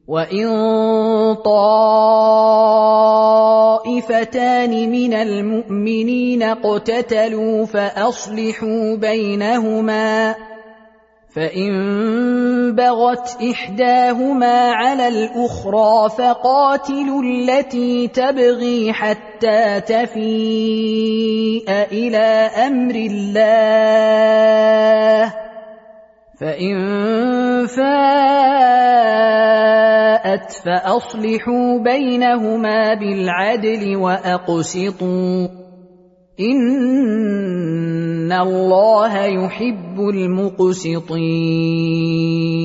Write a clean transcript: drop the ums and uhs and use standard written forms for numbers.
وإن طائفتان من المؤمنين اقتتلوا فأصلحوا بينهما، فإن بغت إحداهما على الأخرى فقاتلوا التي تبغي حتى تفيء إلى أمر الله، فإن فاءت فأصلحوا بينهما بالعدل وأقسطوا، إن الله يحب المقسطين.